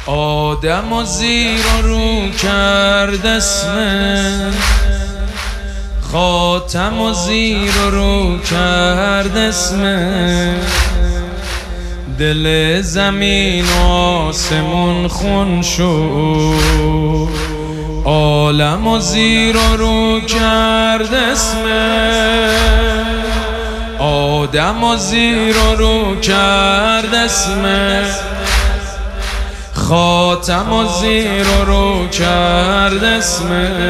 آدم و زیر و رو کرد اسم خاتم و زیر و رو کرد اسم دل زمین و آسمون خون شد عالم و زیر و رو کرد اسم آدم و زیر و رو کرد اسم خاتم و زیر و رو کرد اسم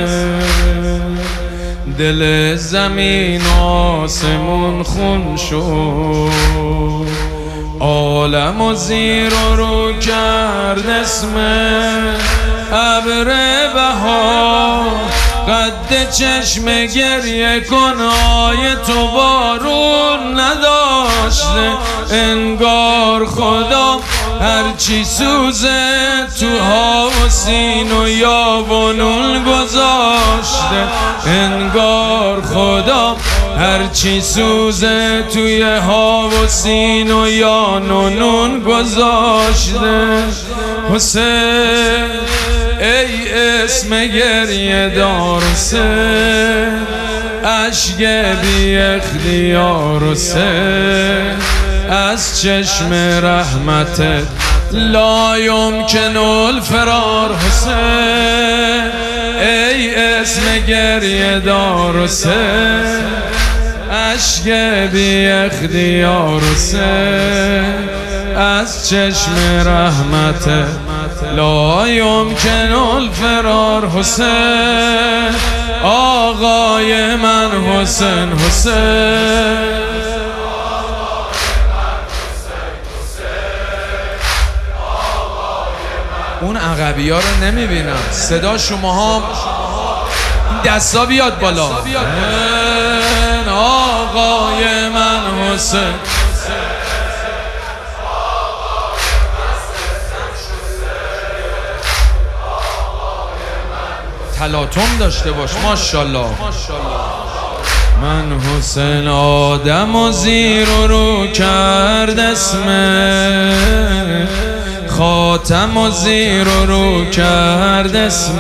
دل زمین و آسمون خون شد عالم و زیر و رو کرد اسم ابر بهار قد چشم گریه کنای تو بارون نداشته انگار خدا هرچی سوزه تو ها و سین و یا و نون گذاشته انگار خدا هرچی سوزه توی ها و سین و یا نون گذاشته حسین ای اسم گریه دار حسین عشق بی اختیار حسین از چشم رحمتت لا یمکن الفرار حسین ای اسم گریه دار حسین عشق بی اختیار حسین از چشم رحمتت لا یمکن الفرار حسین آقای من حسین حسین اون عقبی ها رو نمیبینم صدا شما ها دستا بیاد بالا آقای من حسین تلاطم داشته باش ماشاءالله من حسین آدم و زیر و رو کرد اسم خاتم و زیر و رو کرد اسم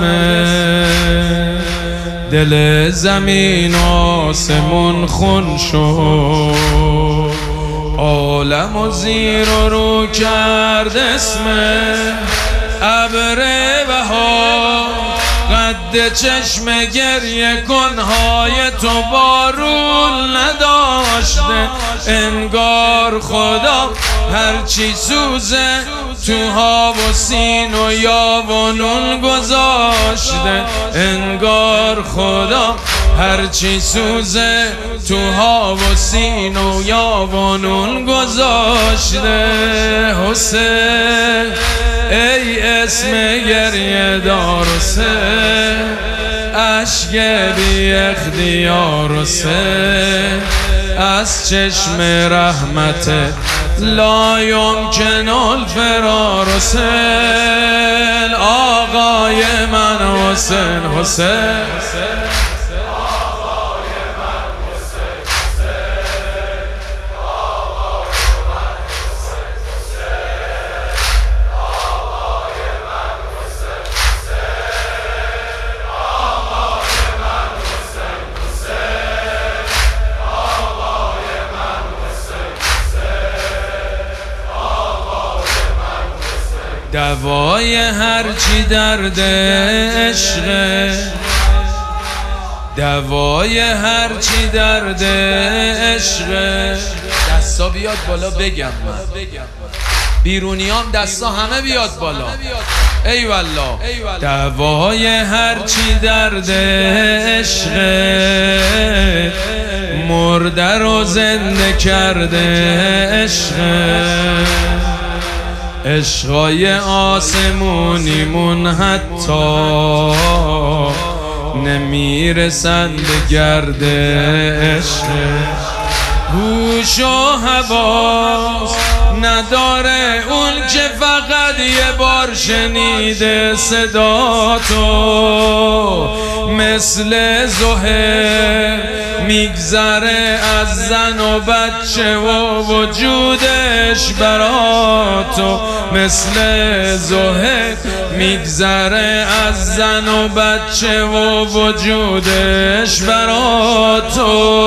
دل زمین و آسمون خون شد عالم و زیر و رو کرد اسم ابر بهار قد چشم گریه کنهای تو بارون نداشته انگار خدا هرچی سوزه تو ها و سین و یا و نون گذاشته انگار خدا هرچی سوزه تو ها و سین و یا و نون گذاشته حسین ای اسم گریه دار حسین عشق بی اختیار حسین از چشم رحمتت لا یمکن الفرار حسین آقای من حسین حسین دوای هرچی درد عشقه دوای هرچی درد عشقه دستا بیاد بالا بگم من بیرونیام دستا همه بیاد بالا ای والله دوای هرچی درد عشقه مرده رو زنده کرده عشقه عشقای آسمونیمون حتی نمیرسند به گرد عشق هوش و حواس نداره اون که فقط یه بار بار شنیده صدا تو، مثل زهر میگذره از زن و بچه و وجودش برا تو، مثل زهر میگذره از زن و بچه و وجودش برا تو.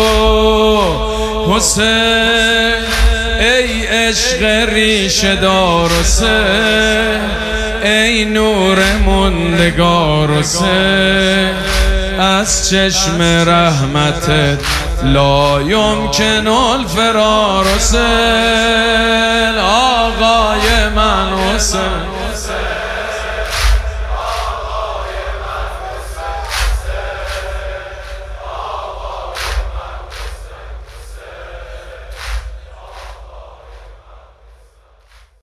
حسین ای عشق ریشه دار حسین، ای نور موندگار حسین، از چشم رحمتت لا یمکن الفرار حسین، آقای من حسین.